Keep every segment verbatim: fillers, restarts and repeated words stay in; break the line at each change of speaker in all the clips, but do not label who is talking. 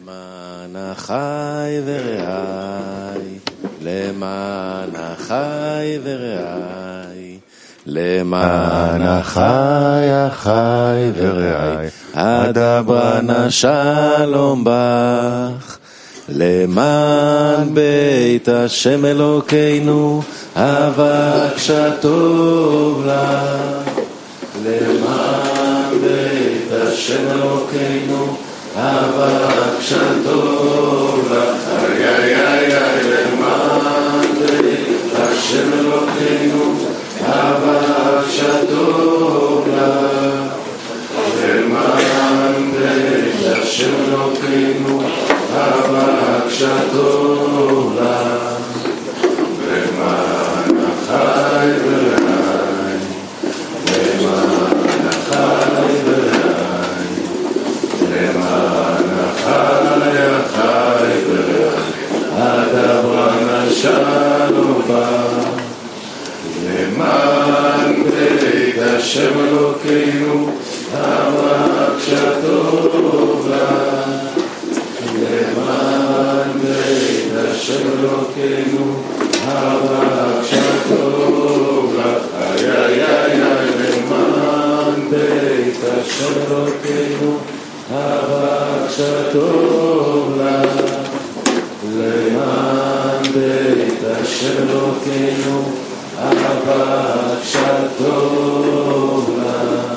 למען אחי ורעי, למען אחי ורעי, למען אחי אחי ורעי, אדברה שלום בך. למען בית השם אלוקינו, אבקשה טוב לך. למען בית השם אלוקינו, אבקשה טוב לך. איי איי איי איי, למען בית השם אלוקינו, אבקשה טוב לך. למען בית השם אלוקינו, אבקשה טוב לך. למען אחי ורעי, למען אחי ורעי, למען אחי אחי ורעי, אדברה שלום בך. למען בית השם אלוקינו, אבקשה טוב לך. למען בית השם אלוקינו, אבקשה טוב לך. איי איי איי איי, למען בית השם אלוקינו, אבקשה טוב לך. למען בית השם אלוקינו, אבקשה טוב לך.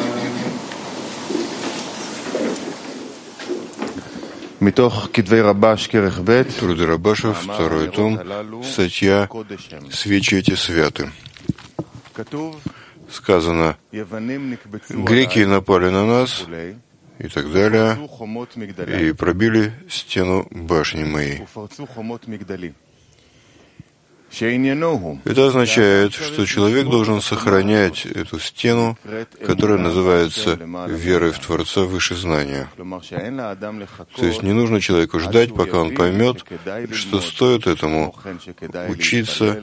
Труды Рабаша, второй том, статья «Свечи эти святы». Сказано, греки напали на нас и так далее, и пробили стену башни моей. Это означает, что человек должен сохранять эту стену, которая называется верой в Творца выше знания. То есть не нужно человеку ждать, пока он поймет, что стоит этому учиться,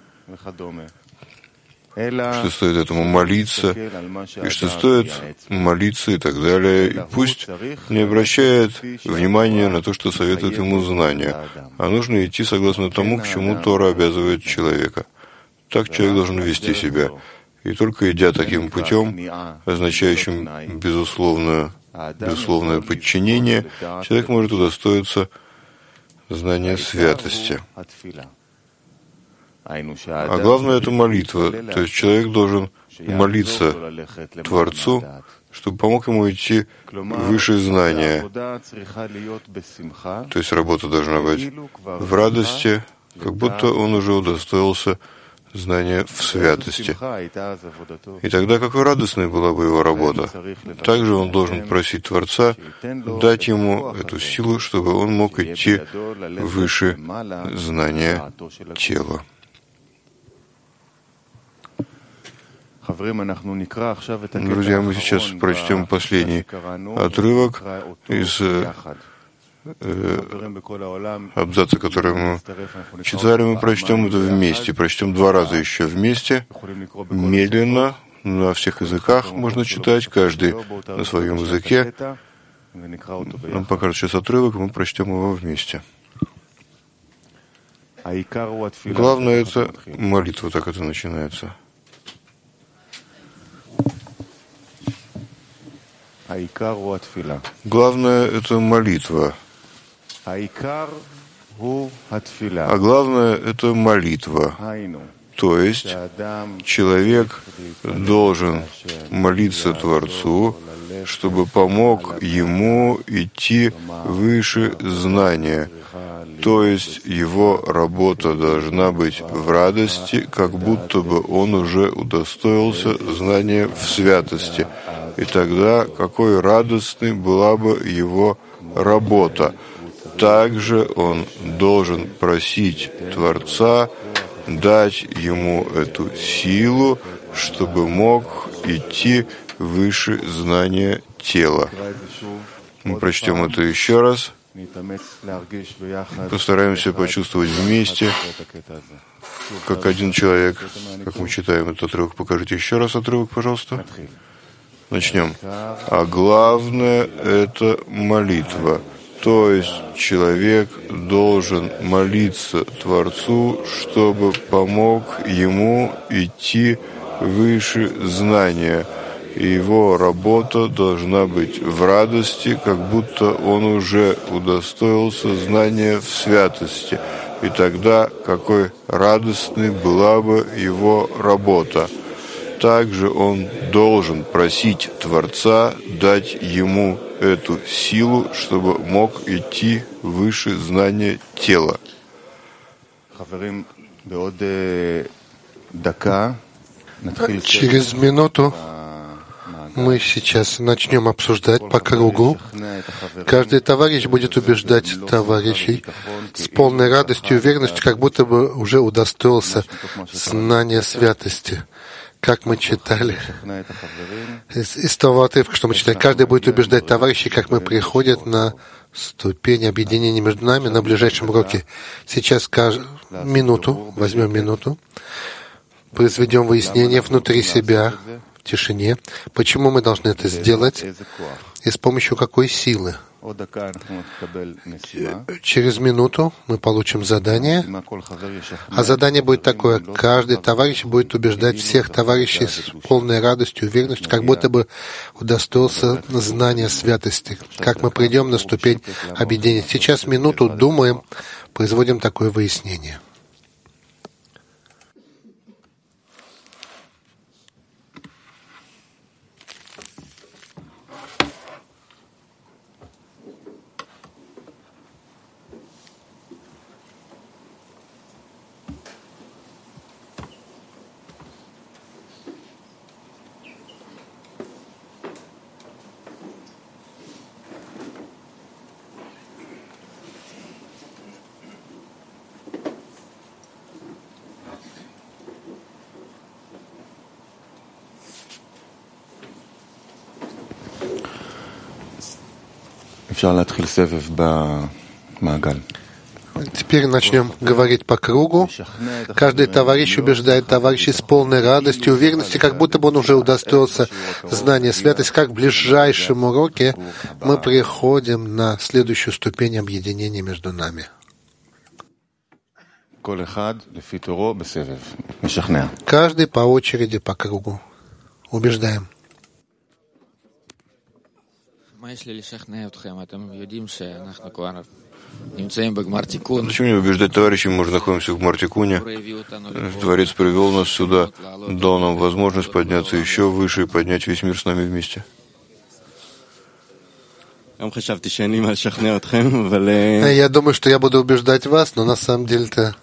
что стоит этому молиться, и что стоит молиться и так далее. И пусть не обращает внимания на то, что советует ему знания, а нужно идти согласно тому, к чему Тора обязывает человека. Так человек должен вести себя. И только идя таким путем, означающим безусловное, безусловное подчинение, человек может удостоиться знания святости. А главное — это молитва. То есть человек должен молиться Творцу, чтобы помог ему идти выше знания. То есть работа должна быть в радости, как будто он уже удостоился знания в святости. И тогда какой радостной была бы его работа. Также он должен просить Творца дать ему эту силу, чтобы он мог идти выше знания тела. Друзья, мы сейчас прочтем последний отрывок из э, абзаца, который мы читали. Мы прочтем это вместе, прочтем два раза еще вместе, медленно, на всех языках можно читать, каждый на своем языке. Нам покажут сейчас отрывок, мы прочтем его вместе. Главное — это молитва, так это начинается. Главное — это молитва. А главное — это молитва. То есть человек должен молиться Творцу, чтобы помог ему идти выше знания. То есть его работа должна быть в радости, как будто бы он уже удостоился знания в святости. И тогда какой радостной была бы его работа. Также он должен просить Творца дать ему эту силу, чтобы мог идти выше знания тела. Мы прочтем это еще раз. Постараемся почувствовать вместе, как один человек, как мы читаем этот отрывок. Покажите еще раз отрывок, пожалуйста. Начнем. А главное — это молитва. То есть человек должен молиться Творцу, чтобы помог ему идти выше знания. И его работа должна быть в радости, как будто он уже удостоился знания в святости. И тогда какой радостной была бы его работа. Также он должен просить Творца дать ему эту силу, чтобы мог идти выше знания тела.
Через минуту мы сейчас начнем обсуждать по кругу. Каждый товарищ будет убеждать товарищей с полной радостью и уверенностью, как будто бы уже удостоился знания святости. Как мы читали из, из того отрывка, что мы читали, каждый будет убеждать товарищей, как мы приходят на ступень объединения между нами на ближайшем уроке. Сейчас кажд... минуту, возьмем минуту, произведем выяснение внутри себя, в тишине, почему мы должны это сделать и с помощью какой силы. Через минуту мы получим задание, а задание будет такое. Каждый товарищ будет убеждать всех товарищей с полной радостью и уверенностью, как будто бы удостоился знания святости, как мы придем на ступень объединения. Сейчас минуту думаем, производим такое выяснение. Теперь начнем говорить по кругу. Каждый товарищ убеждает товарищей с полной радостью и уверенностью, как будто бы он уже удостоился знания святости. Как в ближайшем уроке мы приходим на следующую ступень объединения между нами. Каждый по очереди по кругу. Убеждаем.
Зачем мне убеждать товарищей, мы уже находимся в Гмар-Тикуне. Творец привел нас сюда, дал нам возможность подняться еще выше и поднять весь мир с нами вместе.
Я думаю, что я буду убеждать вас, но на самом деле-то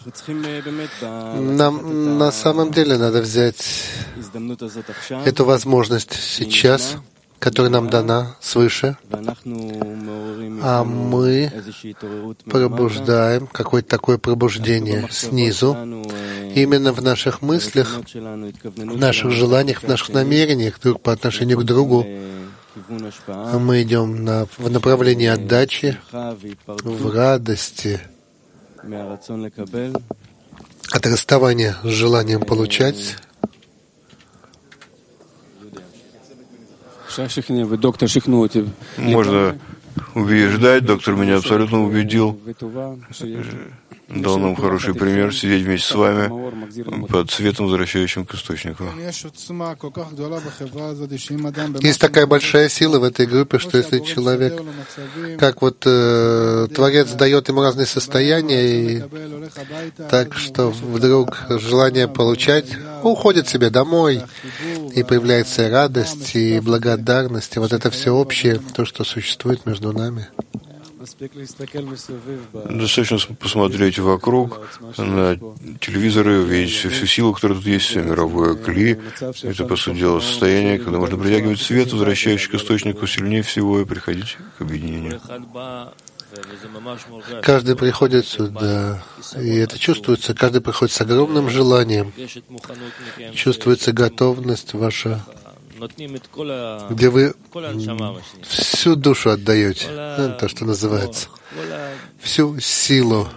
нам на самом деле надо взять эту возможность сейчас, которая нам дана свыше, а мы пробуждаем какое-то такое пробуждение снизу, именно в наших мыслях, в наших желаниях, в наших намерениях друг по отношению к другу. Мы идем на, в направлении отдачи, в радости, от расставания с желанием получать.
Можно убеждать, доктор меня абсолютно убедил, дал нам хороший пример сидеть вместе с вами под светом, возвращающим к источнику.
Есть такая большая сила в этой группе, что если человек, как вот э, Творец дает ему разные состояния, и так что вдруг желание получать уходит себе домой, и появляется радость и благодарность, и вот это все общее, то, что существует между нами.
Достаточно посмотреть вокруг, на телевизоры, увидеть всю, всю силу, которая тут есть, все мировое кли. Это, по сути дела, состояние, когда можно притягивать свет, возвращающий к источнику сильнее всего, и приходить к объединению.
Каждый приходит сюда, и это чувствуется. Каждый приходит с огромным желанием. Чувствуется готовность ваша, где вы всю душу отдаете, то, что называется, всю силу,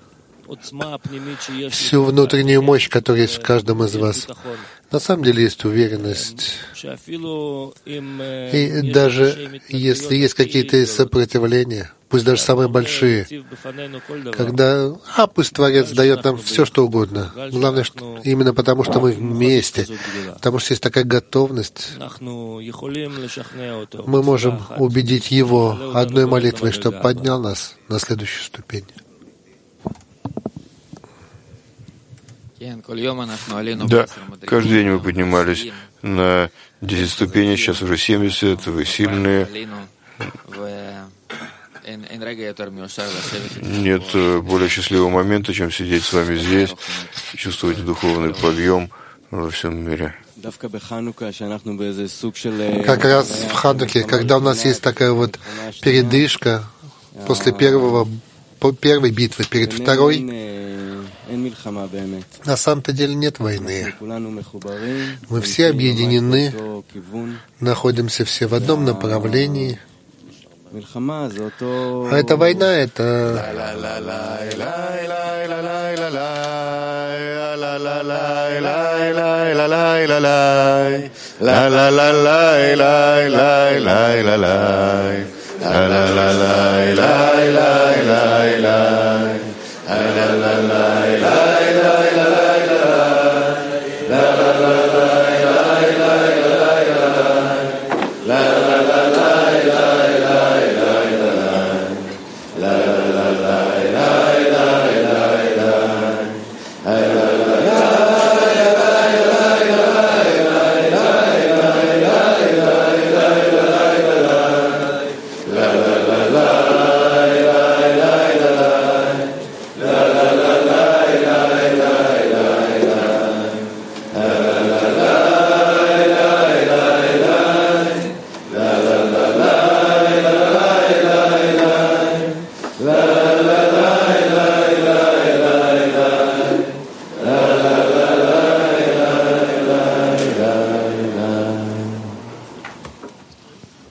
всю внутреннюю мощь, которая есть в каждом из вас. На самом деле есть уверенность. И даже если есть какие-то сопротивления, пусть даже самые большие, когда, а пусть Творец дает нам все, что угодно. Главное, что именно потому, что мы вместе, потому что есть такая готовность, мы можем убедить Его одной молитвой, чтобы поднял нас на следующую ступень.
Да, каждый день мы поднимались на десять ступеней, сейчас уже семьдесят, вы сильные. Нет более счастливого момента, чем сидеть с вами здесь, чувствовать духовный подъем во всем мире.
Как раз в Хануке, когда у нас есть такая вот передышка после первого, первой битвы перед второй, на самом-то деле нет войны. Мы все объединены, находимся все в одном направлении. А эта война — это
la la la